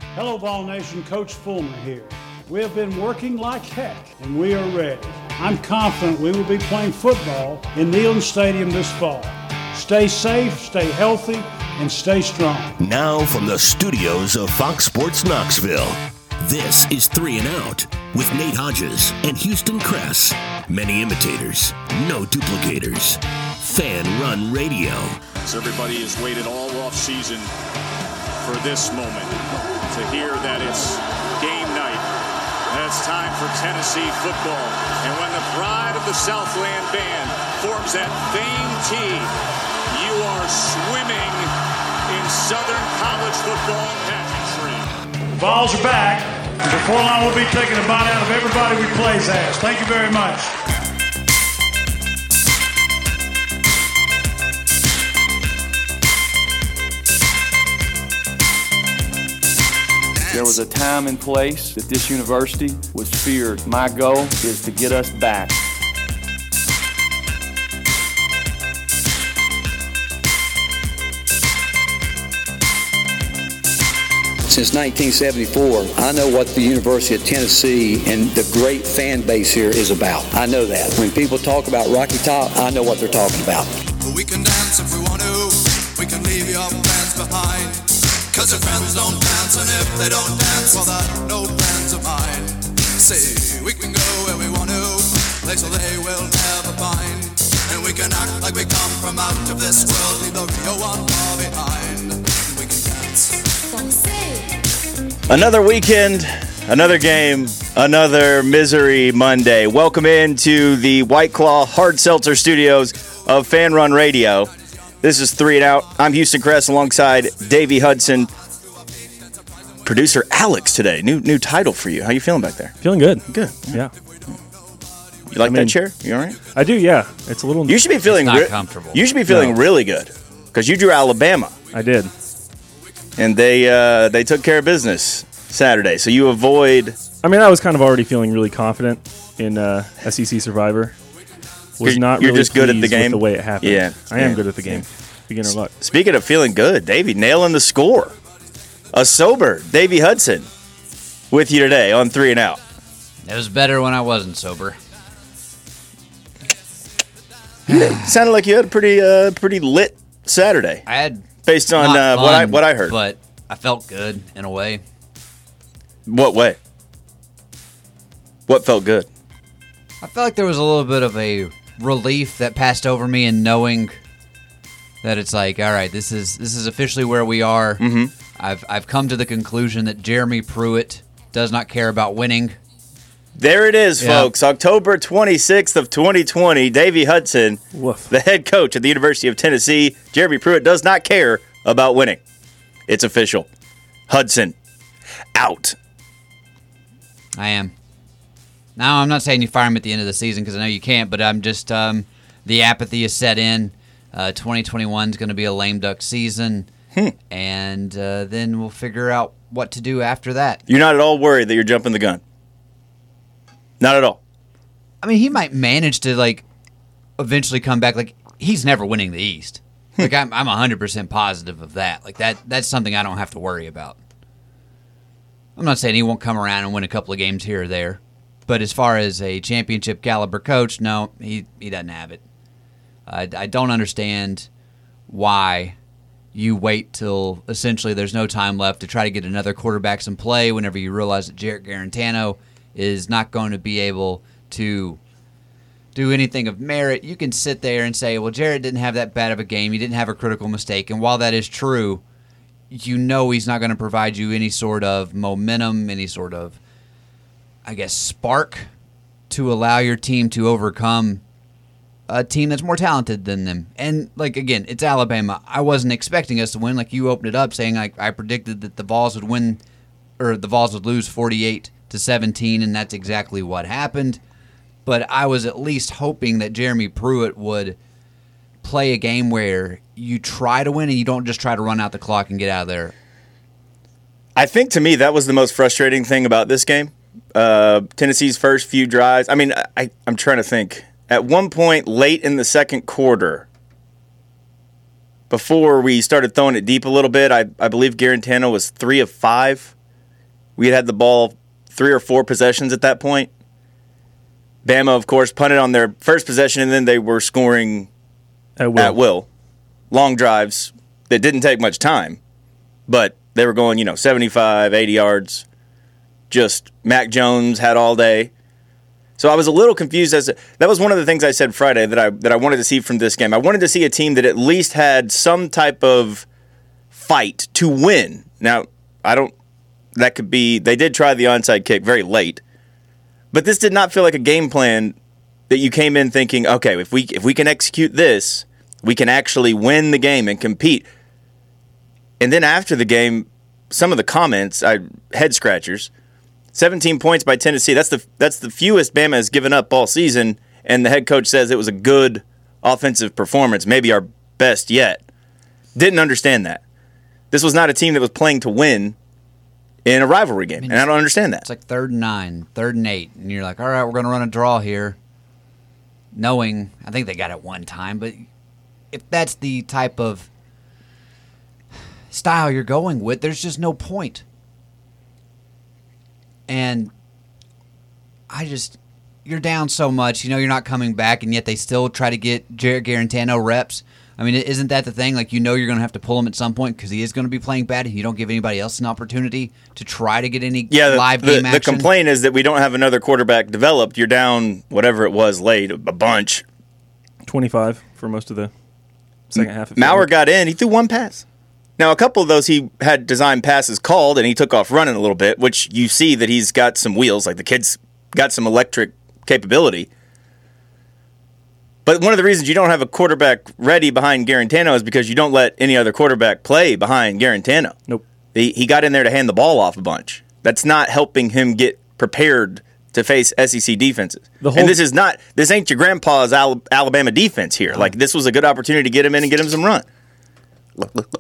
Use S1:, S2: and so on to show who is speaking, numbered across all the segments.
S1: Hello, Vol Nation. Coach Fulmer here. We have been working like heck, and we are ready. I'm confident we will be playing football in Neyland Stadium this fall. Stay safe, stay healthy, and stay strong.
S2: Now from the studios of Fox Sports Knoxville, this is 3 and Out with Nate Hodges and Houston Kress. Many imitators, no duplicators. Fan Run Radio.
S3: So everybody has waited all off season for this moment to hear that it's game night. And it's time for Tennessee football. And when the pride of the Southland band forms that famed team, you are swimming in Southern college football pageantry.
S1: Vols are back. Before long, we'll be taking a bite out of everybody we play's ass. Thank you very much.
S4: There was a time and place that this university was feared. My goal is to get us back.
S5: Since 1974, I know what the University of Tennessee and the great fan base here is about. I know that. When people talk about Rocky Top, I know what they're talking about.
S6: We can dance if we want to. We can leave your friends behind. Cause your friends don't dance, and if they don't dance, well, they're no friends of mine. See, we can go where we want to, places they will never find. And we can act like we come from out of this world, leave the real one far behind. And we can dance.
S7: Another weekend, another game, another Misery Monday. Welcome into the White Claw Hard Seltzer Studios of Fan Run Radio. This is 3 and Out. I'm Houston Kress alongside Davey Hudson. Producer Alex today. New title for you. How you feeling back there?
S8: Feeling good.
S7: Good.
S8: Yeah.
S7: You like that chair? You all right?
S8: I do, yeah. It's a little...
S7: You should be feeling...
S9: It's not comfortable.
S7: You should be feeling really good because you drew Alabama.
S8: I did.
S7: And they took care of business Saturday. So you avoid...
S8: I mean, I was kind of already feeling really confident in SEC Survivor. Was not
S7: You're
S8: really
S7: just good at the game?
S8: with the way it happened.
S7: Yeah.
S8: I am good at the game. Beginner luck.
S7: Speaking of feeling good, Davey nailing the score. A sober Davey Hudson with you today on 3 and Out.
S9: It was better when I wasn't sober.
S7: Sounded like you had a pretty lit Saturday.
S9: I had
S7: based on what I heard,
S9: but I felt good in a way.
S7: What way? What felt good?
S9: I felt like there was a little bit of a relief that passed over me in knowing that it's like, all right, this is officially where we are.
S7: Mm-hmm.
S9: I've come to the conclusion that Jeremy Pruitt does not care about winning.
S7: There it is, folks. October 26th of 2020, Davey Hudson, the head coach at the University of Tennessee. Jeremy Pruitt does not care about winning. It's official. Hudson, out.
S9: I am. Now, I'm not saying you fire him at the end of the season because I know you can't, but I'm just the apathy is set in. 2021 is going to be a lame duck season, and then we'll figure out what to do after that.
S7: You're not at all worried that you're jumping the gun? Not at all?
S9: I mean, he might manage to, eventually come back. He's never winning the East. I'm 100% positive of that. That's something I don't have to worry about. I'm not saying he won't come around and win a couple of games here or there. But as far as a championship caliber coach, no, he doesn't have it. I don't understand why you wait till essentially there's no time left to try to get another quarterback some play whenever you realize that Jarrett Garantano is not going to be able to do anything of merit. You can sit there and say, well, Jarrett didn't have that bad of a game. He didn't have a critical mistake. And while that is true, you know he's not going to provide you any sort of momentum, any sort of, spark to allow your team to overcome a team that's more talented than them. And, again, it's Alabama. I wasn't expecting us to win. You opened it up saying I predicted that the Vols would win, or the Vols would lose 48-17, and that's exactly what happened. But I was at least hoping that Jeremy Pruitt would play a game where you try to win and you don't just try to run out the clock and get out of there.
S7: I think, to me, that was the most frustrating thing about this game. Tennessee's first few drives. I mean, I'm trying to think. At one point late in the second quarter, before we started throwing it deep a little bit, I believe Garantano was 3 of 5 We had the ball 3 or 4 possessions at that point. Bama, of course, punted on their first possession, and then they were scoring at will. Long drives that didn't take much time, but they were going, 75, 80 yards. Just Mac Jones had all day. So I was a little confused that was one of the things I said Friday that I wanted to see from this game. I wanted to see a team that at least had some type of fight to win. Now, that could be, they did try the onside kick very late, but this did not feel like a game plan that you came in thinking, okay, if we can execute this, we can actually win the game and compete. And then after the game, some of the comments, head scratchers. 17 points by Tennessee. That's the fewest Bama has given up all season, and the head coach says it was a good offensive performance, maybe our best yet. Didn't understand that. This was not a team that was playing to win in a rivalry game, and I don't understand that.
S9: It's like 3rd and 9, 3rd and 8, and you're like, all right, we're going to run a draw here, knowing, I think they got it one time, but if that's the type of style you're going with, there's just no point. And you're down so much, you're not coming back, and yet they still try to get Jarrett Garantano reps. I mean, isn't that the thing? Like, you're going to have to pull him at some point because he is going to be playing bad, and you don't give anybody else an opportunity to try to get any live game action.
S7: The complaint is that we don't have another quarterback developed. You're down whatever it was late, a bunch.
S8: 25 for most of the second half.
S7: Maurer got in. He threw one pass. Now, a couple of those he had designed passes called, and he took off running a little bit, which you see that he's got some wheels. Like, the kid's got some electric capability. But one of the reasons you don't have a quarterback ready behind Garantano is because you don't let any other quarterback play behind Garantano.
S8: Nope.
S7: He got in there to hand the ball off a bunch. That's not helping him get prepared to face SEC defenses. And this ain't your grandpa's Alabama defense here. Like, this was a good opportunity to get him in and get him some run. Look.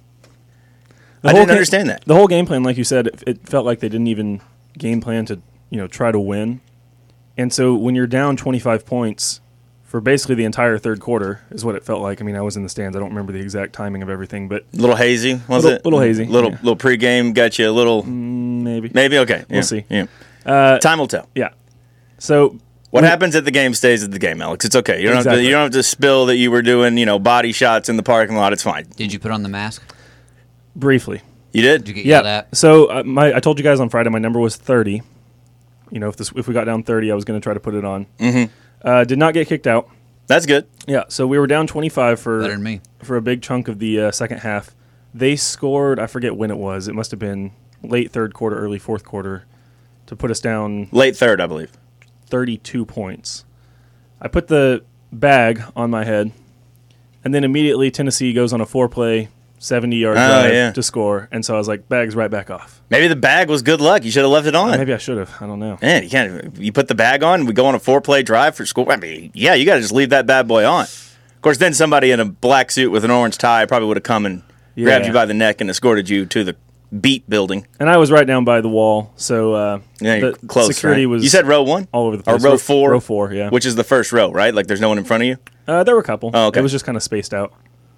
S7: I didn't understand that.
S8: The whole game plan, like you said, it felt like they didn't even game plan to, try to win. And so when you're down 25 points for basically the entire third quarter is what it felt like. I mean, I was in the stands. I don't remember the exact timing of everything, but
S7: a little hazy, was it?
S8: Little hazy.
S7: Little pregame got you a little
S8: maybe.
S7: Maybe okay.
S8: We'll see.
S7: Yeah. Time will tell.
S8: Yeah. So
S7: what happens at the game stays at the game, Alex. It's okay. You don't have to spill that you were doing, body shots in the parking lot. It's fine.
S9: Did you put on the mask?
S8: Briefly.
S7: You did?
S9: Did you get yelled at?
S8: So I told you guys on Friday my number was 30. If we got down 30, I was going to try to put it on.
S7: Mm-hmm.
S8: Did not get kicked out.
S7: That's good.
S8: Yeah, so we were down 25
S9: Better than me.
S8: For a big chunk of the second half. They scored, I forget when it was. It must have been late third quarter, early fourth quarter to put us down.
S7: Late third, I believe.
S8: 32 points. I put the bag on my head, and then immediately Tennessee goes on a 4-play 70-yard drive to score, and so I was like, bag's right back off.
S7: Maybe the bag was good luck. You should have left it on.
S8: Maybe I should have. I don't know.
S7: Man, you can't. You put the bag on, we go on a 4-play drive for school. I mean, yeah, you got to just leave that bad boy on. Of course, then somebody in a black suit with an orange tie probably would have come and grabbed you by the neck and escorted you to the beat building.
S8: And I was right down by the wall, so
S7: you're close,
S8: security was.
S7: You said row 1?
S8: All over the place.
S7: Or row 4?
S8: Row 4, yeah.
S7: Which is the first row, right? Like there's no one in front of you?
S8: There were a couple.
S7: Oh, okay.
S8: It was just kind of spaced out.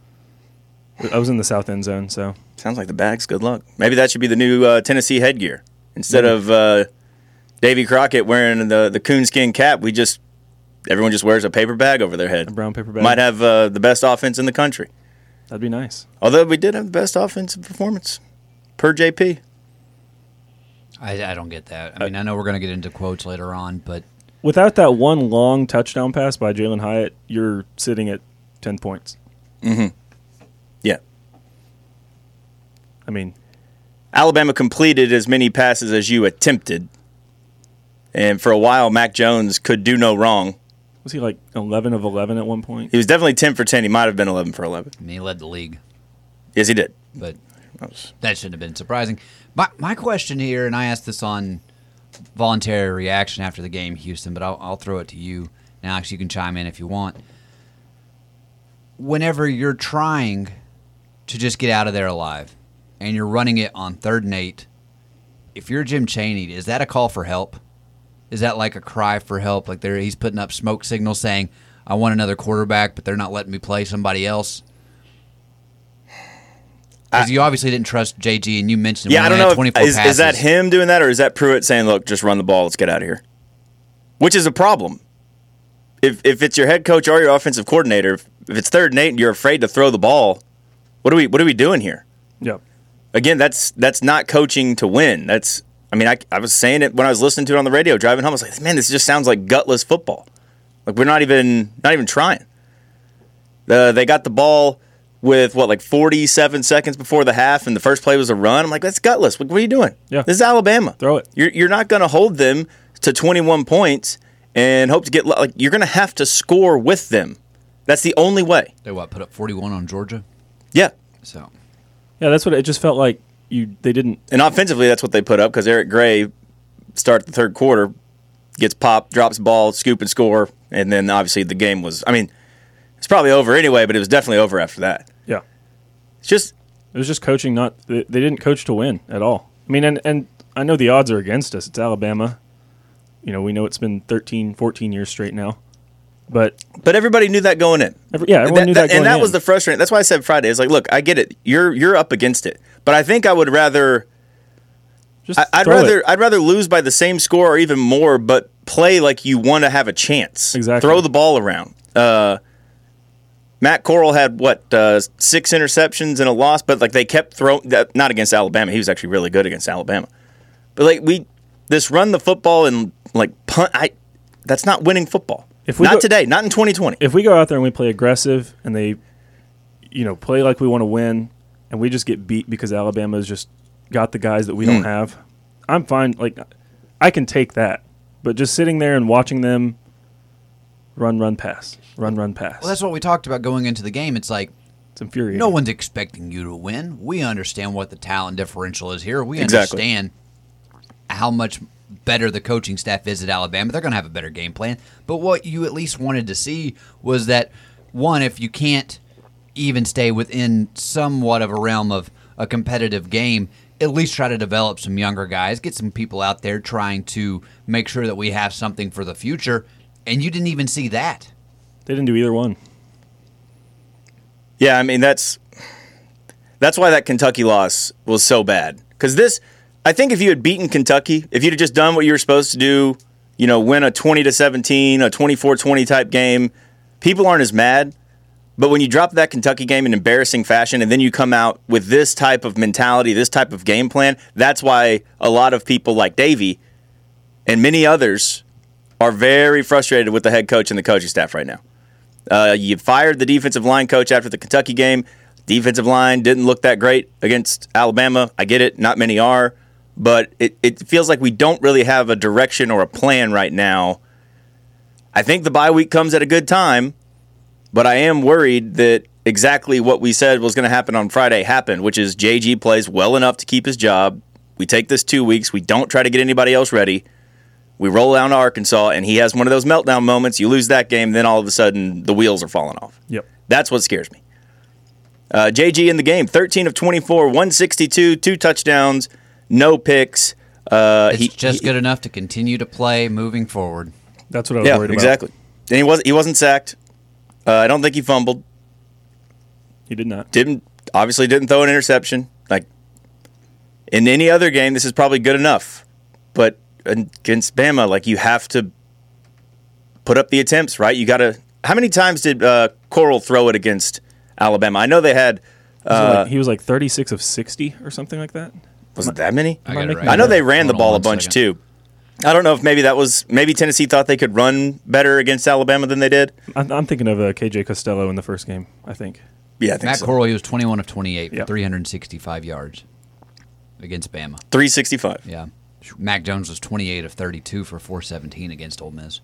S8: I was in the south end zone, so.
S7: Sounds like the bag's good luck. Maybe that should be the new Tennessee headgear. Instead of Davy Crockett wearing the coonskin cap, everyone just wears a paper bag over their head.
S8: A brown paper bag.
S7: Might have the best offense in the country.
S8: That'd be nice.
S7: Although we did have the best offensive performance per JP.
S9: I don't get that. I mean, I know we're going to get into quotes later on, but
S8: without that one long touchdown pass by Jalen Hyatt, you're sitting at 10 points.
S7: Mm-hmm. Yeah.
S8: I mean,
S7: Alabama completed as many passes as you attempted. And for a while, Mac Jones could do no wrong.
S8: Was he like 11 of 11 at one point?
S7: He was definitely 10 for 10. He might have been 11 for 11.
S9: I mean, he led the league.
S7: Yes, he did.
S9: But that shouldn't have been surprising. My question here, and I asked this on voluntary reaction after the game, Houston, but I'll throw it to you. Now, Alex, you can chime in if you want. Whenever you're trying to just get out of there alive and you're running it on 3rd and 8, if you're Jim Chaney, is that a call for help? Is that like a cry for help? Like he's putting up smoke signals saying, I want another quarterback, but they're not letting me play somebody else? Because you obviously didn't trust JG, and you mentioned
S7: I don't know.
S9: 24
S7: Is that him doing that, or is that Pruitt saying, "Look, just run the ball, let's get out of here"? Which is a problem. If it's your head coach or your offensive coordinator, if it's 3rd and 8 and you're afraid to throw the ball, what are we doing here?
S8: Yep.
S7: Again, that's not coaching to win. I was saying it when I was listening to it on the radio driving home. I was like, man, this just sounds like gutless football. Like we're not even trying. They got the ball with 47 seconds before the half, and the first play was a run. I'm like, that's gutless. What are you doing?
S8: Yeah.
S7: This is Alabama.
S8: Throw it.
S7: You're not going to hold them to 21 points and hope to get you're going to have to score with them. That's the only way.
S9: They put up 41 on Georgia?
S7: Yeah.
S9: So.
S8: Yeah, that's what it just felt like. They didn't.
S7: And offensively, that's what they put up because Eric Gray started the third quarter, gets popped, drops the ball, scoop and score, and then obviously the game was. It's probably over anyway, but it was definitely over after that.
S8: Yeah.
S7: It
S8: was just coaching. They didn't coach to win at all. And I know the odds are against us. It's Alabama. We know it's been 13, 14 years straight now. But
S7: everybody knew that going in.
S8: Everyone knew that going in.
S7: And that was the frustrating. That's why I said Friday. It's like, look, I get it. You're up against it. But I think I would rather I'd rather lose by the same score or even more, but play like you want to have a chance.
S8: Exactly.
S7: Throw the ball around. Matt Corral had 6 interceptions and a loss, but they kept throwing. Not against Alabama. He was actually really good against Alabama. But this run the football and punt. That's not winning football. Today, not in 2020.
S8: If we go out there and we play aggressive and they, play like we want to win, and we just get beat because Alabama's just got the guys that we don't have, I'm fine. I can take that. But just sitting there and watching them run, pass. Well,
S9: that's what we talked about going into the game. It's
S8: infuriating.
S9: No one's expecting you to win. We understand what the talent differential is here. We understand how much better the coaching staff is at Alabama. They're going to have a better game plan. But what you at least wanted to see was that, one, if you can't even stay within somewhat of a realm of a competitive game, at least try to develop some younger guys, get some people out there trying to make sure that we have something for the future. And you didn't even see that.
S8: They didn't do either one.
S7: Yeah, that's why that Kentucky loss was so bad. Because I think if you had beaten Kentucky, if you'd have just done what you were supposed to do, win a 20-17, a 24-20 type game, people aren't as mad. But when you drop that Kentucky game in embarrassing fashion and then you come out with this type of mentality, this type of game plan, that's why a lot of people like Davey and many others are very frustrated with the head coach and the coaching staff right now. You fired the defensive line coach after the Kentucky game. Defensive line didn't look that great against Alabama. I get it. Not many are. But it feels like we don't really have a direction or a plan right now. I think the bye week comes at a good time, but I am worried that exactly what we said was going to happen on Friday happened, which is JG plays well enough to keep his job. We take this 2 weeks. We don't try to get anybody else ready. We roll down to Arkansas, and he has one of those meltdown moments. You lose that game, then all of a sudden the wheels are falling off.
S8: Yep.
S7: That's what scares me. JG in the game, 13 of 24, 162, 2 touchdowns, no picks.
S9: It's just good enough to continue to play moving forward.
S8: That's what I was worried about.
S7: Exactly. And he wasn't sacked. I don't think he fumbled.
S8: He did not.
S7: Obviously didn't throw an interception. In any other game, this is probably good enough. But against Bama, you have to put up the attempts, right? You got to. How many times did Corral throw it against Alabama? I know they had.
S8: He was 36 of 60 or something like that.
S7: Was it that many?
S9: I
S7: know they ran the ball a bunch too. I don't know if maybe Tennessee thought they could run better against Alabama than they did.
S8: I'm thinking of KJ Costello in the first game, I think.
S7: Yeah, I think
S9: Matt
S7: so.
S9: Corral, he was 21 of 28 for 365 yards against Bama.
S7: 365.
S9: Yeah. Mac Jones was 28 of 32 for 417 against Ole Miss.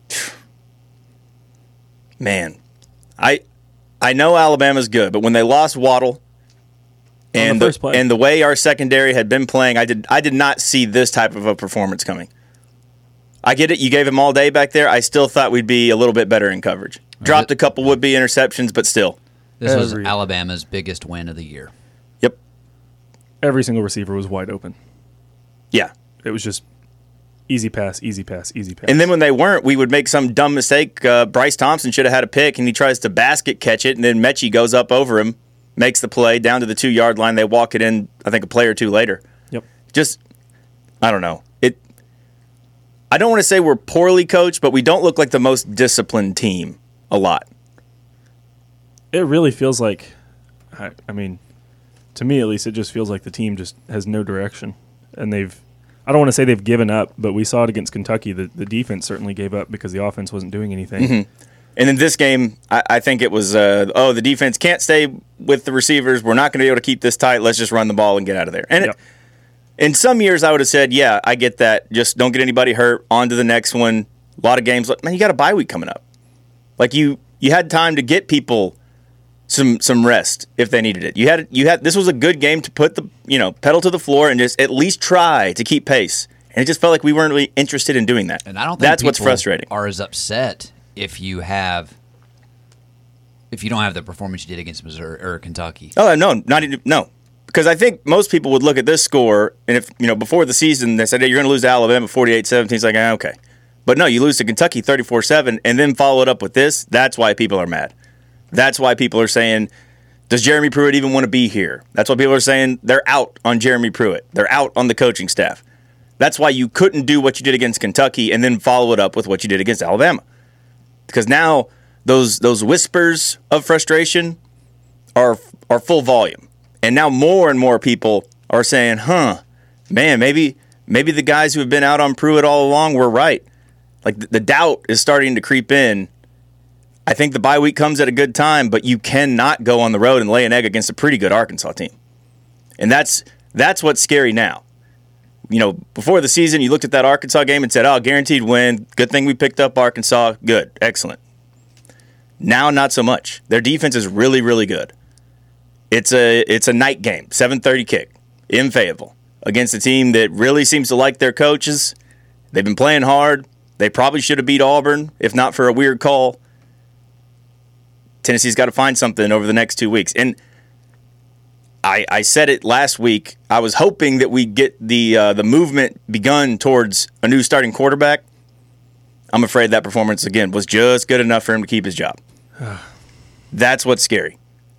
S7: Man, I know Alabama's good, but when they lost Waddle and the way our secondary had been playing, I did not see this type of a performance coming. I get it. You gave him all day back there. I still thought we'd be a little bit better in coverage. Dropped a couple would-be interceptions, but still.
S9: This was Alabama's biggest win of the year.
S7: Yep.
S8: Every single receiver was wide open.
S7: Yeah.
S8: It was just easy pass, easy pass, easy pass.
S7: And then when they weren't, we would make some dumb mistake. Bryce Thompson should have had a pick, and he tries to basket catch it, and then Mechie goes up over him, makes the play down to the 2-yard line. They walk it in, I think, a play or two later.
S8: Yep.
S7: Just, I don't know. I don't want to say we're poorly coached, but we don't look like the most disciplined team a lot.
S8: It really feels like, I mean, to me at least, it just feels like the team just has no direction. And I don't want to say they've given up, but we saw it against Kentucky. The defense certainly gave up because the offense wasn't doing anything.
S7: Mm-hmm. And in this game, I think it was, the defense can't stay with the receivers. We're not going to be able to keep this tight. Let's just run the ball and get out of there. And in some years, I would have said, yeah, I get that. Just don't get anybody hurt. On to the next one. A lot of games. Man, you got a bye week coming up. Like you had time to get people some rest if they needed it. You had. This was a good game to put the pedal to the floor and just at least try to keep pace. And it just felt like we weren't really interested in doing that.
S9: And I don't think
S7: that's what's frustrating.
S9: Are as upset if you don't have the performance you did against Missouri or Kentucky.
S7: Oh no. Because I think most people would look at this score, and if before the season they said, hey, you're going to lose to Alabama 48-17, it's like, okay. But no, you lose to Kentucky 34-7, and then follow it up with this. That's why people are mad. That's why people are saying, does Jeremy Pruitt even want to be here? That's why people are saying they're out on Jeremy Pruitt. They're out on the coaching staff. That's why you couldn't do what you did against Kentucky and then follow it up with what you did against Alabama. Because now those whispers of frustration are full volume. And now more and more people are saying, man, maybe the guys who have been out on Pruitt all along were right. Like the doubt is starting to creep in. I think the bye week comes at a good time, but you cannot go on the road and lay an egg against a pretty good Arkansas team. And that's what's scary now. Before the season, you looked at that Arkansas game and said, oh, guaranteed win. Good thing we picked up Arkansas. Good. Excellent. Now, not so much. Their defense is really, really good. It's a night game, 7:30 kick in Fayetteville against a team that really seems to like their coaches. They've been playing hard. They probably should have beat Auburn, if not for a weird call. Tennessee's got to find something over the next 2 weeks. And I said it last week. I was hoping that we'd get the movement begun towards a new starting quarterback. I'm afraid that performance, again, was just good enough for him to keep his job. That's what's scary.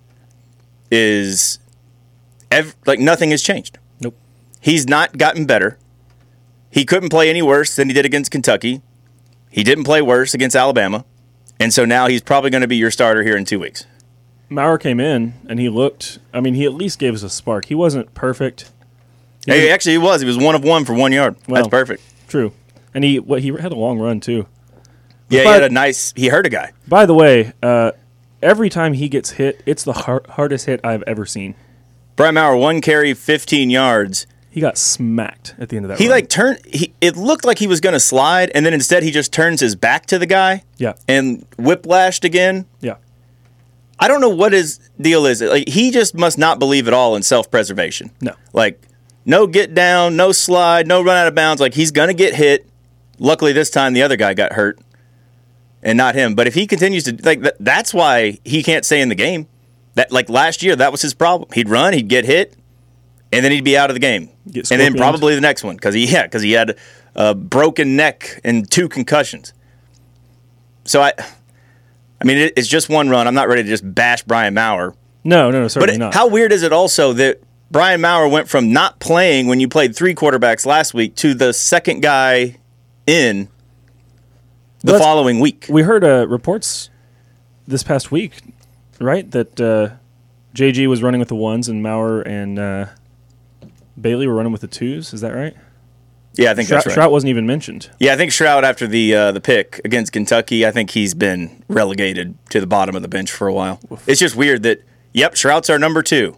S7: Is nothing has changed.
S8: Nope.
S7: He's not gotten better. He couldn't play any worse than he did against Kentucky. He didn't play worse against Alabama. And so now he's probably going to be your starter here in 2 weeks.
S8: Maurer came in, and he at least gave us a spark. He wasn't perfect.
S7: He was. He was 1 of 1 for 1 yard. That's perfect.
S8: True. And he had a long run, too.
S7: Yeah, he hurt a guy.
S8: By the way, every time he gets hit, it's the hardest hit I've ever seen.
S7: Brian Maurer, 1 carry, 15 yards.
S8: He got smacked at the end of that
S7: He
S8: run.
S7: It looked like he was going to slide, and then instead he just turns his back to the guy.
S8: Yeah.
S7: And whiplashed again.
S8: Yeah.
S7: I don't know what his deal is. Like, he just must not believe at all in self-preservation.
S8: No.
S7: Like, no get down, no slide, no run out of bounds. Like, he's going to get hit. Luckily, this time the other guy got hurt and not him. But if he continues to, that's why he can't stay in the game. Last year, that was his problem. He'd run, he'd get hit, and then he'd be out of the game. And then probably the next one because he had a broken neck and 2 concussions. So, it's just 1 run. I'm not ready to just bash Brian Maurer.
S8: No, certainly not.
S7: How weird is it also that Brian Maurer went from not playing when you played 3 quarterbacks last week to the second guy in the following week?
S8: We heard reports this past week, right, that JG was running with the 1s and Maurer and Bailey were running with the 2s. Is that right?
S7: Yeah, I think that's right.
S8: Strout wasn't even mentioned.
S7: Yeah, I think Strout, after the pick against Kentucky, I think he's been relegated to the bottom of the bench for a while. It's just weird that, Strout's our number 2.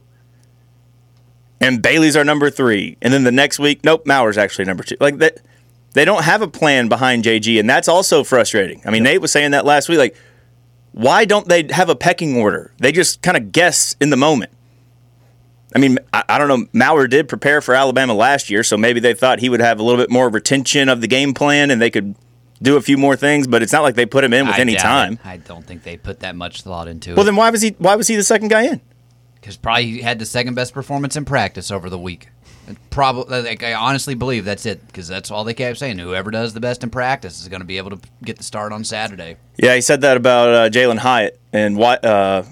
S7: And Bailey's our number 3. And then the next week, nope, Maurer's actually number 2. Like that, they don't have a plan behind JG, and that's also frustrating. I mean, Nate was saying that last week. Like, why don't they have a pecking order? They just kind of guess in the moment. I mean, I don't know. Maurer did prepare for Alabama last year, so maybe they thought he would have a little bit more retention of the game plan and they could do a few more things, but it's not like they put him in with any time.
S9: I don't think they put that much thought into it.
S7: Well, then why was he the second guy in?
S9: Because probably he had the second best performance in practice over the week. Probably, I honestly believe that's it, because that's all they kept saying. Whoever does the best in practice is going to be able to get the start on Saturday.
S7: Yeah, he said that about Jalen Hyatt, and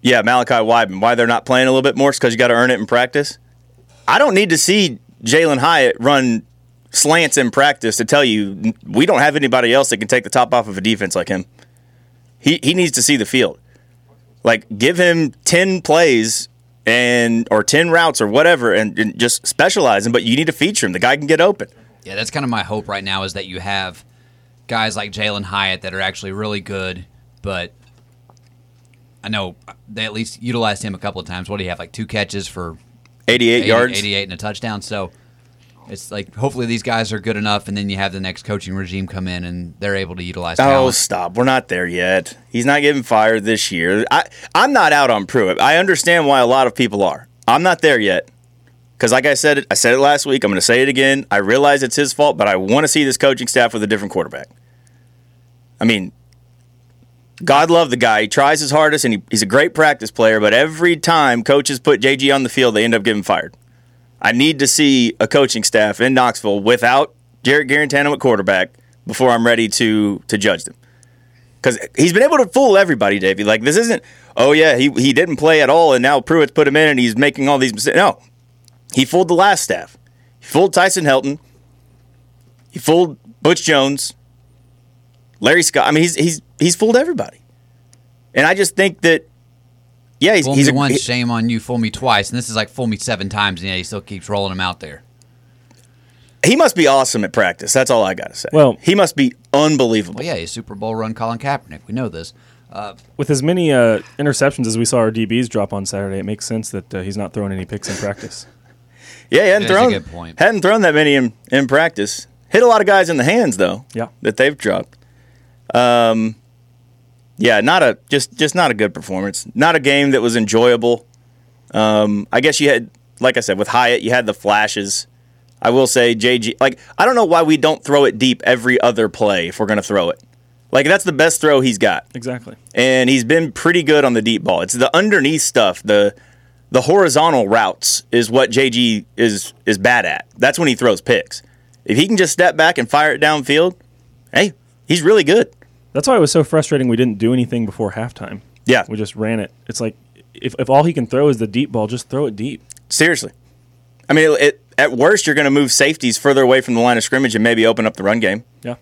S7: Yeah, Malachi Weidman. Why they're not playing a little bit more is because you got to earn it in practice. I don't need to see Jalen Hyatt run slants in practice to tell you we don't have anybody else that can take the top off of a defense like him. He needs to see the field. Like, give him 10 plays or 10 routes or whatever and just specialize him, but you need to feature him. The guy can get open.
S9: Yeah, that's kind of my hope right now is that you have guys like Jalen Hyatt that are actually really good, but I know they at least utilized him a couple of times. What do you have, like 2 catches for
S7: 88 yards?
S9: 88 and a touchdown. So it's like hopefully these guys are good enough, and then you have the next coaching regime come in, and they're able to utilize talent.
S7: Oh, stop. We're not there yet. He's not getting fired this year. I'm not out on Pruitt. I understand why a lot of people are. I'm not there yet. Because like I said it last week. I'm going to say it again. I realize it's his fault, but I want to see this coaching staff with a different quarterback. I mean, God love the guy. He tries his hardest, and he's a great practice player, but every time coaches put JG on the field, they end up getting fired. I need to see a coaching staff in Knoxville without Jarrett Guarantano at quarterback before I'm ready to judge them. Because he's been able to fool everybody, Davey. Like, this isn't, oh, yeah, he didn't play at all, and now Pruitt's put him in, and he's making all these mistakes. No. He fooled the last staff. He fooled Tyson Helton. He fooled Butch Jones. Larry Scott. I mean, he's fooled everybody. And I just think that, yeah, he's
S9: fool me once, shame on you. Fool me twice, and this is like fool me 7 times, and yeah, he still keeps rolling them out there.
S7: He must be awesome at practice. That's all I got to say.
S8: Well,
S7: he must be unbelievable.
S9: Well, yeah, he's Super Bowl run Colin Kaepernick. We know this.
S8: With as many interceptions as we saw our DBs drop on Saturday, it makes sense that he's not throwing any picks in practice.
S7: Yeah, he hadn't thrown that many in practice. Hit a lot of guys in the hands though.
S8: Yeah,
S7: that they've dropped. Yeah, just not a good performance. Not a game that was enjoyable. I guess you had, like I said, with Hyatt, you had the flashes. I will say, JG, like, I don't know why we don't throw it deep every other play if we're going to throw it. Like, that's the best throw he's got.
S8: Exactly.
S7: And he's been pretty good on the deep ball. It's the underneath stuff, the horizontal routes is what JG is bad at. That's when he throws picks. If he can just step back and fire it downfield, hey, he's really good.
S8: That's why it was so frustrating we didn't do anything before halftime.
S7: Yeah.
S8: We just ran it. It's like, if all he can throw is the deep ball, just throw it deep.
S7: Seriously. I mean, at worst, you're going to move safeties further away from the line of scrimmage and maybe open up the run game.
S8: Yeah.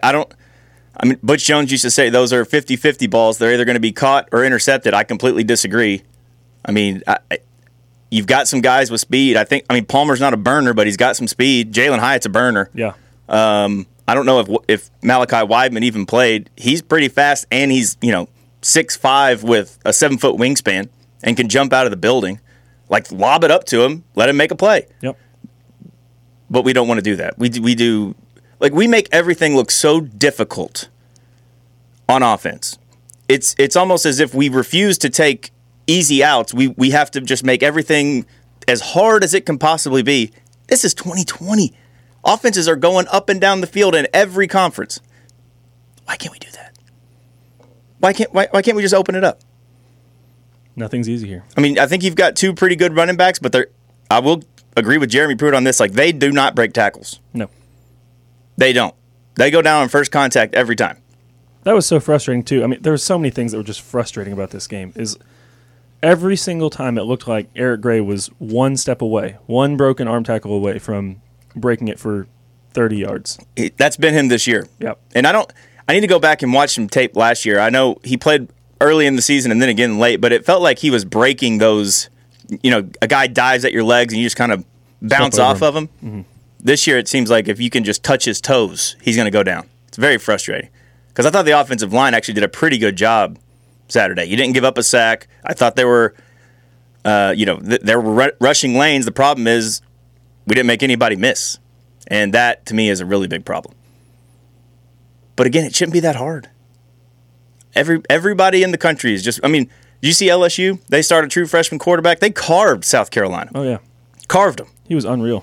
S7: I mean, Butch Jones used to say those are 50-50 balls. They're either going to be caught or intercepted. I completely disagree. I mean, you've got some guys with speed. I mean, Palmer's not a burner, but he's got some speed. Jalen Hyatt's a burner.
S8: Yeah.
S7: I don't know if Malachi Weidman even played. He's pretty fast, and he's 6'5" with a 7-foot wingspan and can jump out of the building. Like, lob it up to him, let him make a play.
S8: Yep.
S7: But we don't want to do that. We do like, we make everything look so difficult on offense. It's almost as if we refuse to take easy outs. We have to just make everything as hard as it can possibly be. This is 2020. Offenses are going up and down the field in every conference. Why can't we do that? Why can't we just open it up?
S8: Nothing's easy here.
S7: I mean, I think you've got 2 pretty good running backs, but I will agree with Jeremy Pruitt on this. Like, they do not break tackles.
S8: No.
S7: They don't. They go down on first contact every time.
S8: That was so frustrating, too. I mean, there were so many things that were just frustrating about this game. Is every single time it looked like Eric Gray was one step away, one broken arm tackle away from breaking it for 30 yards.
S7: That's been him this year.
S8: Yep.
S7: And I need to go back and watch some tape last year. I know he played early in the season and then again late, but it felt like he was breaking those, a guy dives at your legs and you just kind of bounce off of him. Mm-hmm. This year it seems like if you can just touch his toes, he's going to go down. It's very frustrating. Because I thought the offensive line actually did a pretty good job Saturday. You didn't give up a sack. I thought they were, they were rushing lanes. The problem is we didn't make anybody miss. And that, to me, is a really big problem. But again, it shouldn't be that hard. Everybody in the country is just, I mean, did you see LSU? They started a true freshman quarterback. They carved South Carolina.
S8: Oh, yeah.
S7: Carved them.
S8: He was unreal.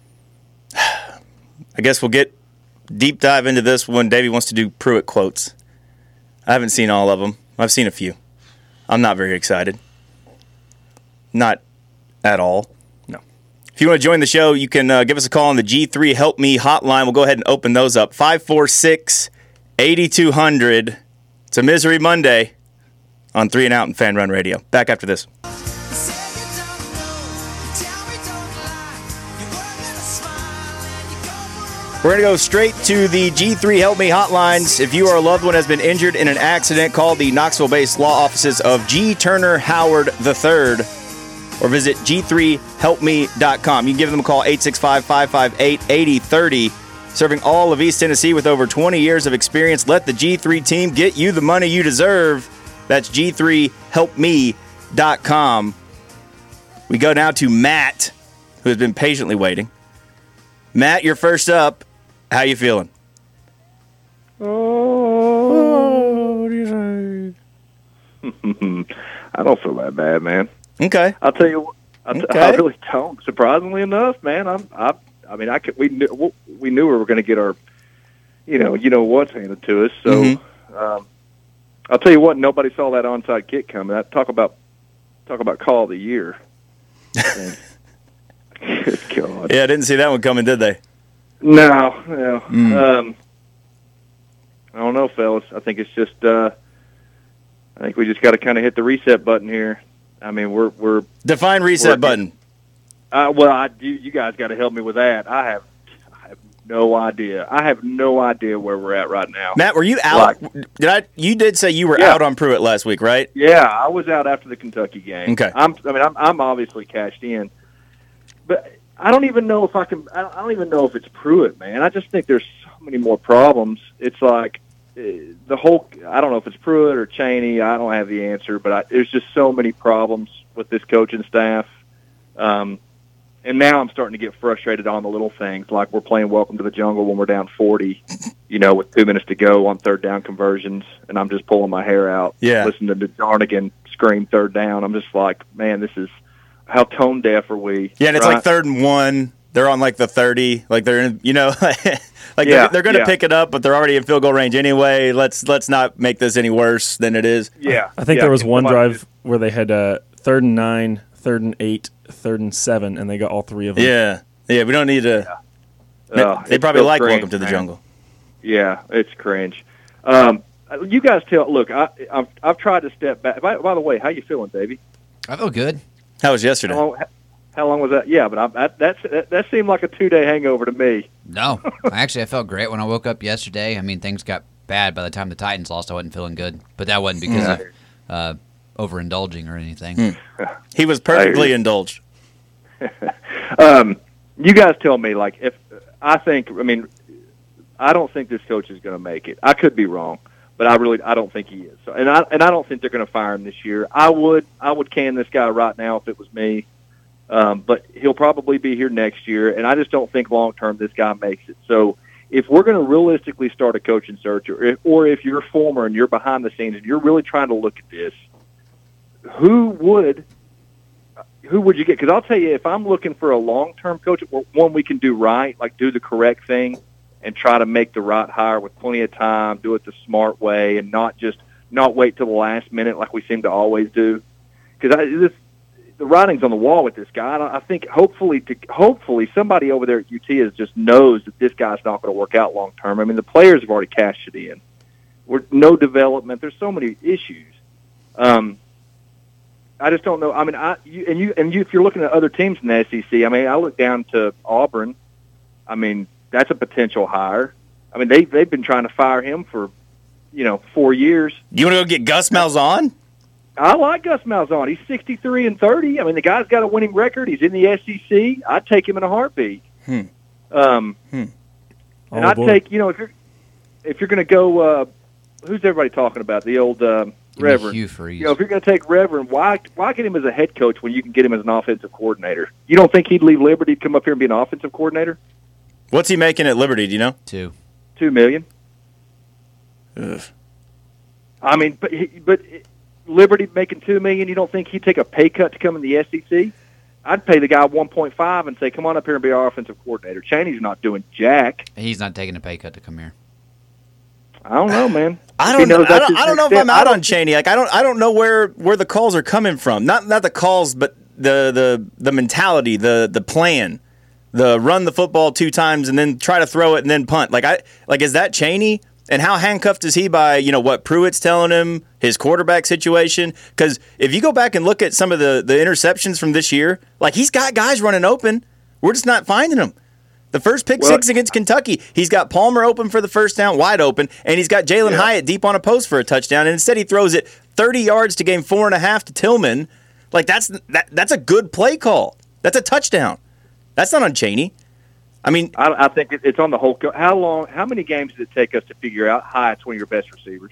S7: I guess we'll get deep dive into this when Davey wants to do Pruitt quotes. I haven't seen all of them. I've seen a few. I'm not very excited. Not at all.
S8: No.
S7: If you want to join the show, you can give us a call on the G3 Help Me hotline. We'll go ahead and open those up. 546-8200. It's a Misery Monday on 3 and Out and Fan Run Radio. Back after this. We're going to go straight to the G3 Help Me hotlines. If you or a loved one has been injured in an accident, call the Knoxville-based law offices of G. Turner Howard III or visit g3helpme.com. You can give them a call, 865-558-8030. Serving all of East Tennessee with over 20 years of experience, let the G3 team get you the money you deserve. That's g3helpme.com. We go now to Matt, who has been patiently waiting. Matt, you're first up. How you feeling?
S10: Oh, what do you say? I don't feel that bad, man.
S7: Okay.
S10: I'll tell you what. I really don't. Surprisingly enough, man. We knew we were going to get our, you know what's handed to us. So, I'll tell you what. Nobody saw that onside kick coming. Talk about call of the year. Good God.
S7: Yeah, I didn't see that one coming, did they?
S10: No. I don't know, fellas. I think it's just. I think we just got to kind of hit the reset button here. I mean, we're
S7: define reset button.
S10: You guys got to help me with that. I have no idea. I have no idea where we're at right now.
S7: Matt, were you out? You did say you were out on Pruitt last week, right?
S10: Yeah, I was out after the Kentucky game.
S7: Okay.
S10: I'm obviously cashed in, but I don't even know if I can. I don't even know if it's Pruitt, man. I just think there's so many more problems. It's like the whole. I don't know if it's Pruitt or Chaney. I don't have the answer, but there's just so many problems with this coaching staff. And now I'm starting to get frustrated on the little things, like we're playing Welcome to the Jungle when we're down 40, with 2 minutes to go on third down conversions, and I'm just pulling my hair out, listening to Jarnigan scream third down. I'm just like, man, this is how tone deaf are we?
S7: Yeah, and it's like 3rd and 1. They're on like the 30, like they're in, they're going to pick it up, but they're already in field goal range anyway. Let's not make this any worse than it is.
S10: Yeah,
S8: I think there was one drive where they had 3rd and 9, 3rd and 8, 3rd and 7, and they got all 3 of them.
S7: Yeah. We don't need to. They probably like cringe, Welcome to the Jungle.
S10: Yeah, it's cringe. You guys tell. Look, I've tried to step back. By the way, how you feeling, Davey?
S9: I feel good.
S7: How was yesterday?
S10: How long was that? Yeah, but that seemed like a 2-day hangover to me.
S9: No, actually, I felt great when I woke up yesterday. I mean, things got bad by the time the Titans lost. I wasn't feeling good, but that wasn't because of overindulging or anything.
S7: He was perfectly indulged.
S10: You guys tell me, like, I don't think this coach is going to make it. I could be wrong, but I don't think he is. So, and I don't think they're going to fire him this year. I would can this guy right now if it was me. But he'll probably be here next year, and I just don't think long-term this guy makes it. So if we're going to realistically start a coaching search, or if you're former and you're behind the scenes and you're really trying to look at this, who would you get? Because I'll tell you, if I'm looking for a long-term coach, one we can do right, like do the correct thing and try to make the right hire with plenty of time, do it the smart way, and not wait till the last minute like we seem to always do. Because the writing's on the wall with this guy. I think hopefully somebody over there at UT just knows that this guy's not going to work out long term. I mean, the players have already cashed it in. No development. There's so many issues. I just don't know. I mean, if you're looking at other teams in the SEC, I mean, I look down to Auburn. I mean, that's a potential hire. I mean, they've been trying to fire him for 4 years.
S7: You want to go get Gus Malzahn?
S10: I like Gus Malzahn. He's 63-30. I mean, the guy's got a winning record. He's in the SEC. I'd take him in a heartbeat. And I'd take, if you're going to go, who's everybody talking about? The old Reverend.
S9: Hugh Freeze.
S10: If you're going to take Reverend, why get him as a head coach when you can get him as an offensive coordinator? You don't think he'd leave Liberty to come up here and be an offensive coordinator?
S7: What's he making at Liberty? Do you know?
S9: $2
S10: million.
S7: Ugh.
S10: I mean, but Liberty making $2 million. You don't think he'd take a pay cut to come in the SEC? I'd pay the guy 1.5 and say, "Come on up here and be our offensive coordinator." Chaney's not doing jack.
S9: He's not taking a pay cut to come here.
S10: I don't know, man.
S7: I don't know if I'm out on Chaney. Like I don't know where the calls are coming from. Not the calls, but the mentality, the plan, the run the football 2 times and then try to throw it and then punt. Like is that Chaney? And how handcuffed is he by, what Pruitt's telling him, his quarterback situation? Because if you go back and look at some of the interceptions from this year, like he's got guys running open. We're just not finding them. The first pick six against Kentucky, he's got Palmer open for the first down, wide open, and he's got Jalen Hyatt deep on a post for a touchdown. And instead he throws it 30 yards to gain 4.5 to Tillman. Like that's a good play call. That's a touchdown. That's not on Chaney. I mean,
S10: I think it's on the whole. How many games did it take us to figure out Hyatt's one of your best receivers?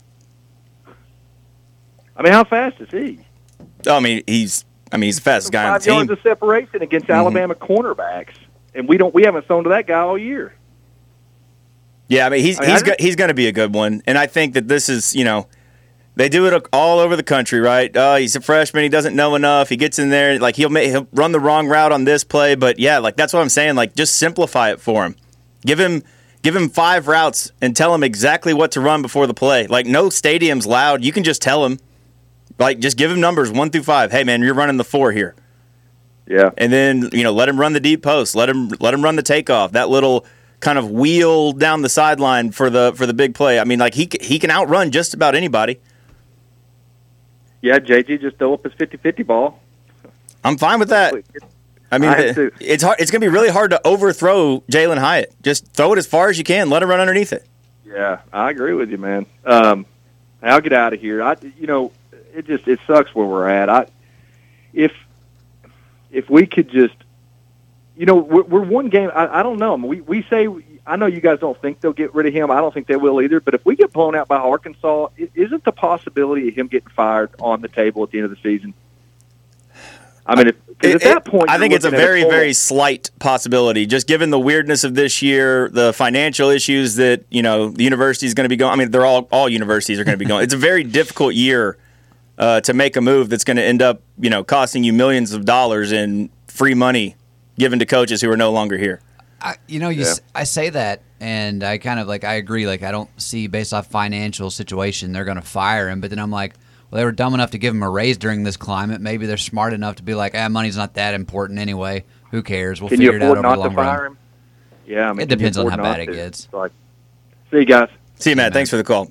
S10: I mean, how fast is he?
S7: I mean, he's the fastest guy on the team.
S10: 5 yards of separation against Alabama cornerbacks, and we haven't thrown to that guy all year.
S7: Yeah, I mean, he's going to be a good one, and I think that this is, they do it all over the country, right? Oh, he's a freshman. He doesn't know enough. He gets in there. Like, he'll run the wrong route on this play. But, yeah, like that's what I'm saying. Like, just simplify it for him. Give him 5 routes and tell him exactly what to run before the play. Like, no stadium's loud. You can just tell him. Like, just give him numbers 1 through 5. Hey, man, you're running the 4 here.
S10: Yeah.
S7: And then, let him run the deep post. Let him run the takeoff. That little kind of wheel down the sideline for the big play. I mean, like, he can outrun just about anybody.
S10: Yeah, JG just throw up his 50-50 ball.
S7: I'm fine with that. I mean, it's hard. It's going to be really hard to overthrow Jalen Hyatt. Just throw it as far as you can. Let him run underneath it.
S10: Yeah, I agree with you, man. I'll get out of here. It sucks where we're at. If we could just, we're one game. I don't know. We say. I know you guys don't think they'll get rid of him. I don't think they will either. But if we get blown out by Arkansas, isn't the possibility of him getting fired on the table at the end of the season? I mean, at that point,
S7: I think it's a very, very slight possibility, just given the weirdness of this year, the financial issues that the university is going to be going. I mean, they're all universities are going to be going. It's a very difficult year to make a move that's going to end up, costing you millions of dollars in free money given to coaches who are no longer here.
S9: I say that, and I kind of I agree. I don't see, based off financial situation, they're going to fire him. But then I'm like, well, they were dumb enough to give him a raise during this climate. Maybe they're smart enough to be like, money's not that important anyway. Who cares? We'll figure it out over the long run.
S10: Yeah, I mean,
S9: it depends on how bad it gets.
S10: See you guys.
S7: See you, Matt. Thanks for the call.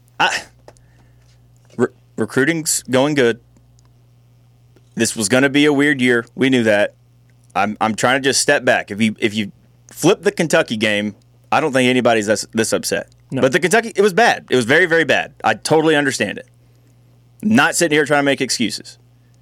S7: Recruiting's going good. This was going to be a weird year. We knew that. I'm trying to just step back. If you flip the Kentucky game, I don't think anybody's this upset. No. But the Kentucky, it was bad. It was very, very bad. I totally understand it. Not sitting here trying to make excuses.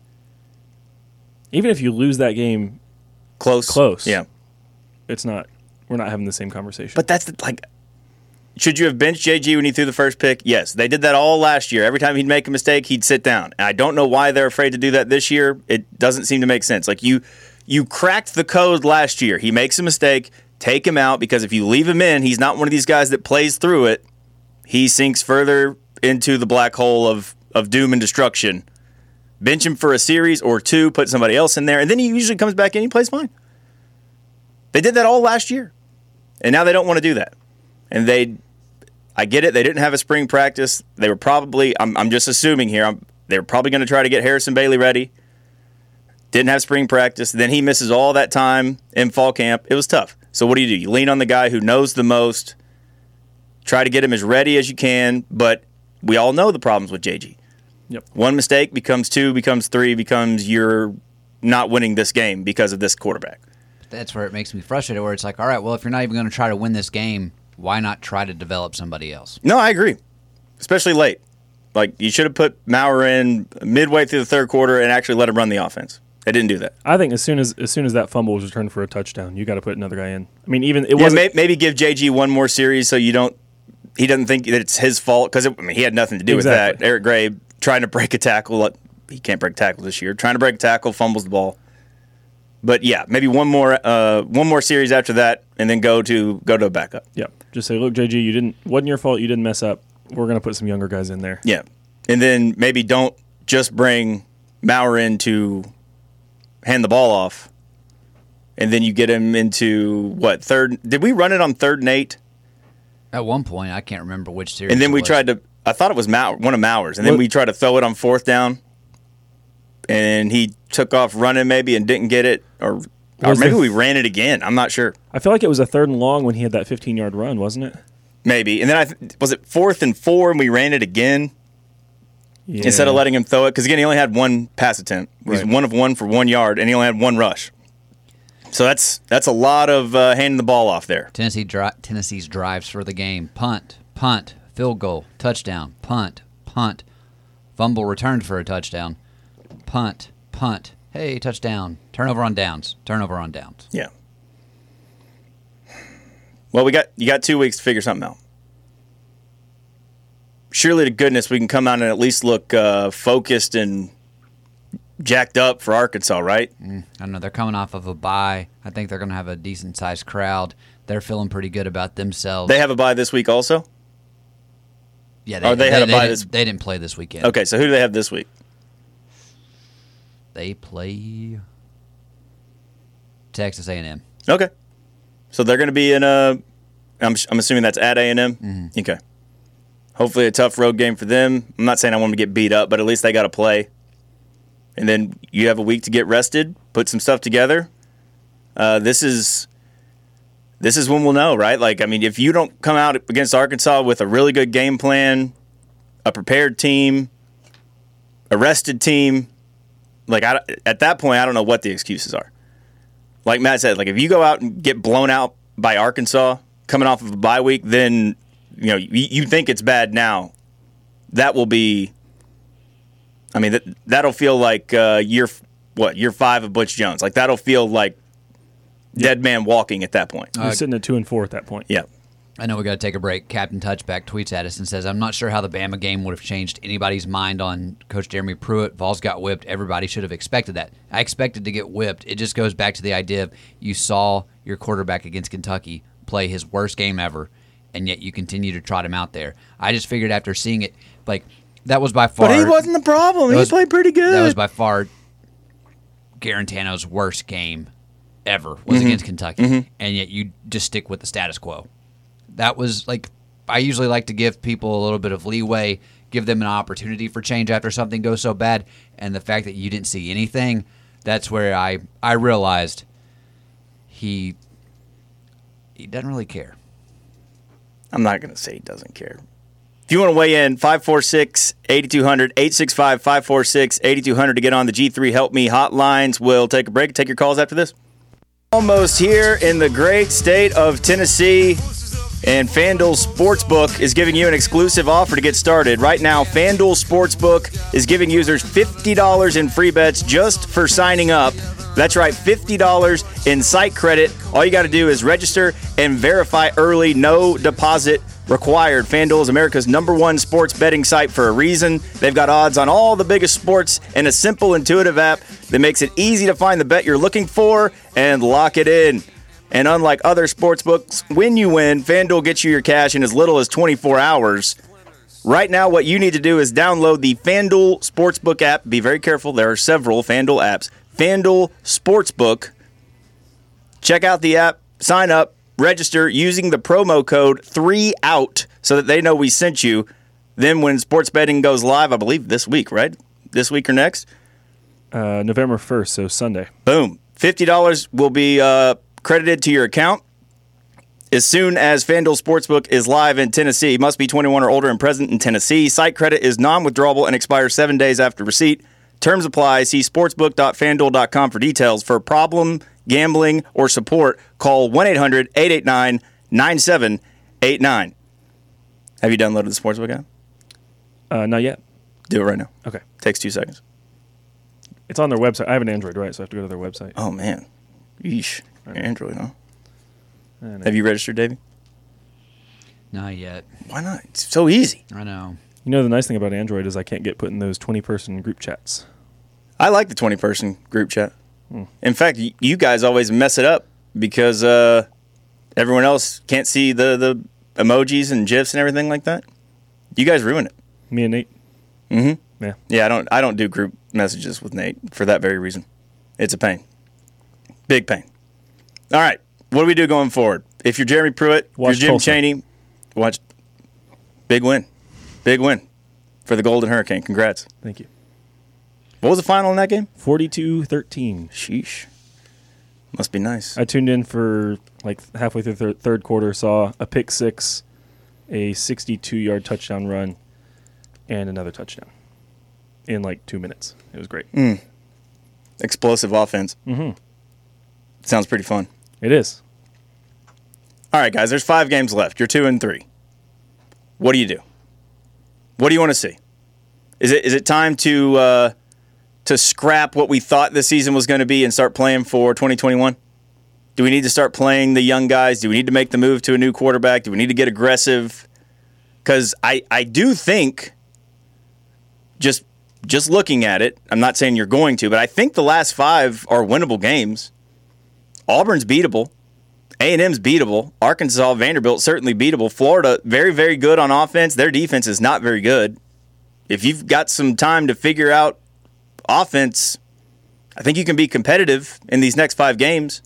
S8: Even if you lose that game
S7: close. Yeah.
S8: It's not. We're not having the same conversation.
S7: But that's should you have benched JG when he threw the first pick? Yes. They did that all last year. Every time he'd make a mistake, he'd sit down. And I don't know why they're afraid to do that this year. It doesn't seem to make sense. You cracked the code last year. He makes a mistake, take him out, because if you leave him in, he's not one of these guys that plays through it. He sinks further into the black hole of doom and destruction. Bench him for a series or 2, put somebody else in there, and then he usually comes back in and he plays fine. They did that all last year, and now they don't want to do that. And I get it, they didn't have a spring practice. They were probably, I'm just assuming here, they were probably going to try to get Harrison Bailey ready. Didn't have spring practice. Then he misses all that time in fall camp. It was tough. So what do? You lean on the guy who knows the most, try to get him as ready as you can, but we all know the problems with JG.
S8: Yep.
S7: One mistake becomes 2, becomes 3, becomes you're not winning this game because of this quarterback.
S9: That's where it makes me frustrated, where it's like, all right, well, if you're not even going to try to win this game, why not try to develop somebody else?
S7: No, I agree, especially late. You should have put Maurer in midway through the third quarter and actually let him run the offense. They didn't do that.
S8: I think as soon as that fumble was returned for a touchdown, you got to put another guy in. I mean, even it wasn't.
S7: Maybe give JG one more series so he doesn't think that it's his fault, because he had nothing to do with that. Eric Gray trying to break a tackle. He can't break a tackle this year. Trying to break a tackle, fumbles the ball. But yeah, maybe one more series after that, and then go to a backup.
S8: Yeah, just say, look, JG, wasn't your fault. You didn't mess up. We're going to put some younger guys in there.
S7: Yeah, and then maybe don't just bring Maurer in to hand the ball off, and then you get him into third? Did we run it on 3rd and 8?
S9: At one point, I can't remember which series.
S7: And then we tried to. I thought it was one of Maurer's, and then we tried to throw it on 4th down, and he took off running maybe and didn't get it, or maybe we ran it again. I'm not sure.
S8: I feel like it was a 3rd and long when he had that 15-yard run, wasn't it?
S7: Maybe. And then was it 4th and 4 and we ran it again instead of letting him throw it? Because, again, he only had one pass attempt. He was 1 of 1 for 1 yard, and he only had 1 rush. So that's a lot of handing the ball off there.
S9: Tennessee's drives for the game. Punt, field goal, touchdown, punt, fumble returned for a touchdown, punt, hey, touchdown, turnover on downs.
S7: Yeah. Well, you got 2 weeks to figure something out. Surely to goodness we can come out and at least look focused and jacked up for Arkansas, right?
S9: I don't know. They're coming off of a bye. I think they're going to have a decent-sized crowd. They're feeling pretty good about themselves.
S7: They have a bye this week also?
S9: Yeah,
S7: they
S9: didn't play this weekend.
S7: Okay, so who do they have this week?
S9: They play Texas A&M.
S7: Okay. So they're going to be in I'm assuming that's at A&M?
S9: Mm-hmm.
S7: Okay. Hopefully a tough road game for them. I'm not saying I want them to get beat up, but at least they got to play. And then you have a week to get rested, put some stuff together. This is when we'll know, right? Like, I mean, if you don't come out against Arkansas with a really good game plan, a prepared team, a rested team, like at that point, I don't know what the excuses are. Like Matt said, like if you go out and get blown out by Arkansas coming off of a bye week, then you think it's bad now. That will be. I mean, that'll feel like year 5 of Butch Jones. Like that'll feel like dead man walking at that point.
S8: You're sitting at 2-4 at that point.
S7: Yeah.
S9: I know we got to take a break. Captain Touchback tweets at us and says, "I'm not sure how the Bama game would have changed anybody's mind on Coach Jeremy Pruitt. Vols got whipped. Everybody should have expected that. I expected to get whipped. It just goes back to the idea of you saw your quarterback against Kentucky play his worst game ever, and yet you continue to trot him out there. I just figured after seeing it, like that was by far.
S7: But he wasn't the problem. He played pretty good.
S9: That was by far Garantano's worst game ever was against Kentucky, and yet you just stick with the status quo. That was like, I usually like to give people a little bit of leeway, give them an opportunity for change after something goes so bad, and the fact that you didn't see anything, that's where I realized he doesn't really care.
S7: I'm not going to say he doesn't care. If you want to weigh in, 546-8200, 865-546-8200 to get on the G3 Help Me hotlines. We'll take a break, take your calls after this. Almost here in the great state of Tennessee, and FanDuel Sportsbook is giving you an exclusive offer to get started. Right now, FanDuel Sportsbook is giving users $50 in free bets just for signing up. That's right, $50 in site credit. All you got to do is register and verify early, no deposit required. FanDuel is America's #1 sports betting site for a reason. They've got odds on all the biggest sports and a simple, intuitive app that makes it easy to find the bet you're looking for and lock it in. And unlike other sports books, when you win, FanDuel gets you your cash in as little as 24 hours. Right now, what you need to do is download the FanDuel Sportsbook app. Be very careful. There are several FanDuel apps. FanDuel Sportsbook. Check out the app. Sign up. Register using the promo code 3OUT so that they know we sent you. Then when sports betting goes live, I believe this week, right? This week or next?
S8: November 1st, so Sunday.
S7: Boom. $50 will be credited to your account as soon as FanDuel Sportsbook is live in Tennessee. Must be 21 or older and present in Tennessee. Site credit is non-withdrawable and expires 7 days after receipt. Terms apply. See sportsbook.fanduel.com for details. For problem gambling or support, call 1-800-889-9789. Have you downloaded the Sportsbook app?
S8: Not yet.
S7: Do it right now.
S8: Okay.
S7: Takes 2 seconds.
S8: It's on their website. I have an Android, right? So I have to go to their website.
S7: Oh, man. Yeesh. Android, huh? Have you registered, Davey?
S9: Not yet.
S7: Why not? It's so easy.
S9: I know.
S8: You know, the nice thing about Android is I can't get put in those 20-person group chats.
S7: I like the 20-person group chat. In fact, you guys always mess it up because everyone else can't see the emojis and GIFs and everything like that. You guys ruin it.
S8: Me and Nate.
S7: Mm-hmm.
S8: Yeah.
S7: Yeah, I don't do group messages with Nate for that very reason. It's a pain. Big pain. All right. What do we do going forward? If you're Jeremy Pruitt, you're Jim
S8: Tulsa.
S7: Chaney, watch. Big win. Big win for the Golden Hurricane. Congrats.
S8: Thank you.
S7: What was the final in that game?
S8: 42-13.
S7: Sheesh. Must be nice.
S8: I tuned in for like halfway through the third quarter, saw a pick six a 62-yard touchdown run, and another touchdown in like 2 minutes. It was great.
S7: Explosive offense.
S8: Mm-hmm.
S7: Sounds pretty fun.
S8: It is.
S7: All right, guys, there's 5 games left. You're 2-3. What do you do? What do you want to see? Is it time to scrap what we thought the season was going to be and start playing for 2021? Do we need to start playing the young guys? Do we need to make the move to a new quarterback? Do we need to get aggressive? Because I do think, just looking at it, I'm not saying you're going to, but I think the last 5 are winnable games. Auburn's beatable. A&M's beatable. Arkansas, Vanderbilt, certainly beatable. Florida, very, very good on offense. Their defense is not very good. If you've got some time to figure out offense, I think you can be competitive in these next 5 games.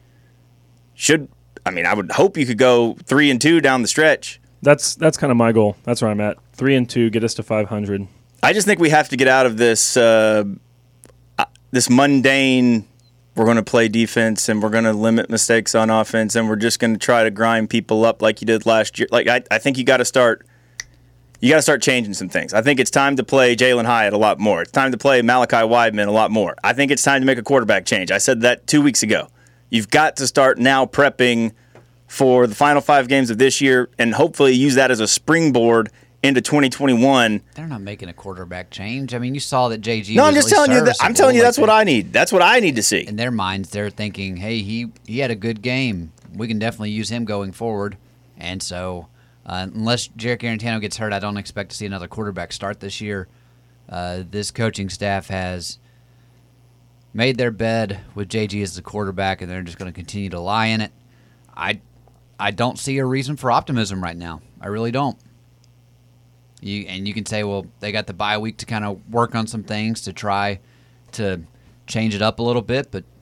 S7: I would hope you could go 3-2 down the stretch.
S8: That's kind of my goal. That's where I'm at. 3-2, get us to 500.
S7: I just think we have to get out of this this mundane, we're going to play defense and we're going to limit mistakes on offense and we're just going to try to grind people up like you did last year. Like I think you got to start changing some things. I think it's time to play Jalen Hyatt a lot more. It's time to play Malachi Wideman a lot more. I think it's time to make a quarterback change. I said that 2 weeks ago. You've got to start now prepping for the final 5 games of this year and hopefully use that as a springboard into 2021.
S9: They're not making a quarterback change. I mean, you saw that JG.
S7: No, I'm just telling you. I'm telling you that's what I need. That's what I need to see.
S9: In their minds, they're thinking, "Hey, he had a good game. We can definitely use him going forward." And so, unless Jarek Arantano gets hurt, I don't expect to see another quarterback start this year. This coaching staff has made their bed with JG as the quarterback, and they're just going to continue to lie in it. I don't see a reason for optimism right now. I really don't. You can say, well, they got the bye week to kind of work on some things to try to change it up a little bit, but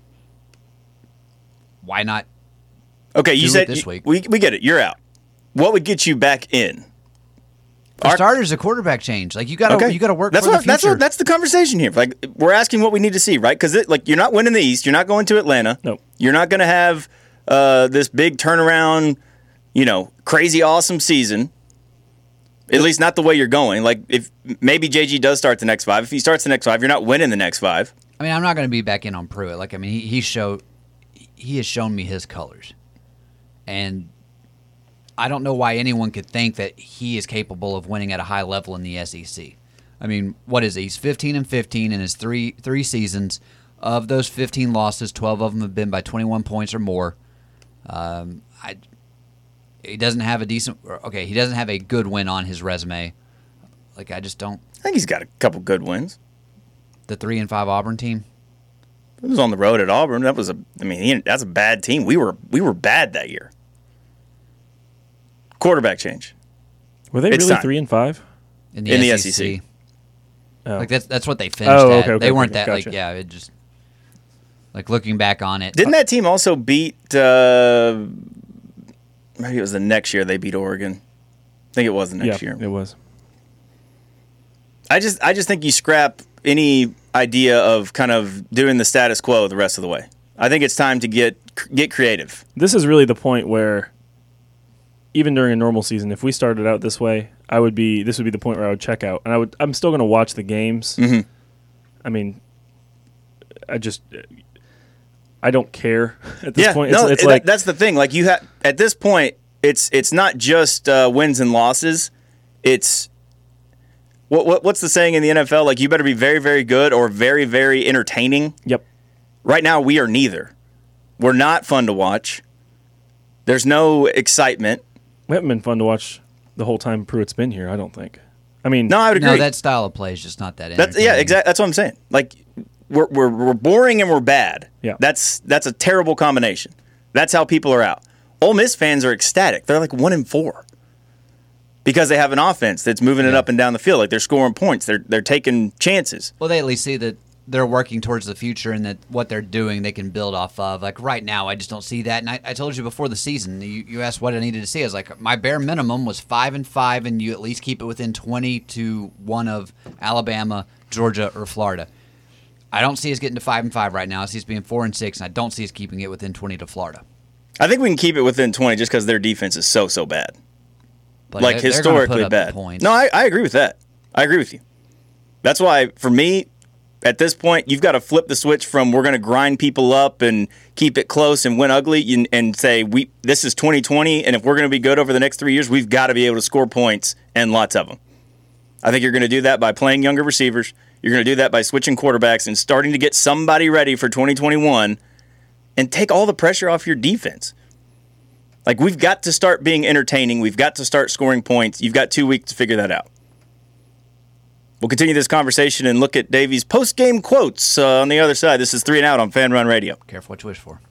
S9: why not?
S7: Okay, you said
S9: this week?
S7: We get it. You're out. What would get you back in?
S9: For starters, a quarterback change. Like you got to work for the future.
S7: That's the conversation here. Like we're asking what we need to see, right? Because you're not winning the East. You're not going to Atlanta.
S8: No.
S7: You're not going to have this big turnaround, crazy awesome season. At least not the way you're going. Like if maybe JG does start the next 5. If he starts the next 5, you're not winning the next 5.
S9: I mean, I'm not going to be back in on Pruitt. Like I mean, he has shown me his colors, and I don't know why anyone could think that he is capable of winning at a high level in the SEC. I mean, what is he? He's 15-15 in his three seasons. Of those 15 losses, 12 of them have been by 21 points or more. He doesn't have he doesn't have a good win on his resume. Like I just don't.
S7: I think he's got a couple good wins.
S9: The 3-5 Auburn team.
S7: It was on the road at Auburn. That's a bad team. We were bad that year. Quarterback change.
S8: Were they really 3-5
S9: in the SEC?
S8: Oh.
S9: Like that's what they finished at.
S8: Okay,
S9: they weren't that
S8: gotcha.
S9: it just like looking back on it.
S7: Didn't that team also beat? Maybe it was the next year they beat Oregon. I think it was the next year.
S8: It was.
S7: I just think you scrap any idea of kind of doing the status quo the rest of the way. I think it's time to get creative.
S8: This is really the point where, even during a normal season, if we started out this way, this would be the point where I would check out, and I'm still going to watch the games.
S7: Mm-hmm.
S8: I mean, I don't care at this point. It's like
S7: that's the thing. Like at this point, it's not just wins and losses. It's what's the saying in the NFL? Like you better be very, very good or very, very entertaining.
S8: Yep.
S7: Right now, we are neither. We're not fun to watch. There's no excitement.
S8: We haven't been fun to watch the whole time Pruitt's been here, I don't think. I mean,
S7: no, I would agree.
S9: No, that style of play is just not that entertaining.
S7: Exactly. That's what I'm saying. Like we're boring and we're bad.
S8: Yeah.
S7: That's a terrible combination. That's how people are out. Ole Miss fans are ecstatic. They're like 1-4 because they have an offense that's moving it up and down the field. Like they're scoring points. They're taking chances.
S9: Well, they at least see that they're working towards the future and that what they're doing they can build off of. Like right now, I just don't see that. And I told you before the season, you asked what I needed to see. I was like, my bare minimum was 5-5, and you at least keep it within 20 to 1 of Alabama, Georgia, or Florida. I don't see us getting to 5-5 right now. I see us being 4-6, and I don't see us keeping it within 20 to Florida.
S7: I think we can keep it within 20 just because their defense is so bad.
S9: But
S7: like
S9: they're
S7: historically
S9: gonna put up
S7: bad.
S9: points.
S7: No, I agree with that. I agree with you. That's why, for me, at this point, you've got to flip the switch from we're going to grind people up and keep it close and win ugly and say this is 2020, and if we're going to be good over the next 3 years, we've got to be able to score points and lots of them. I think you're going to do that by playing younger receivers. You're going to do that by switching quarterbacks and starting to get somebody ready for 2021 and take all the pressure off your defense. Like, we've got to start being entertaining. We've got to start scoring points. You've got 2 weeks to figure that out. We'll continue this conversation and look at Davey's post-game quotes on the other side. This is 3 and Out on Fan Run Radio.
S9: Careful what you wish for.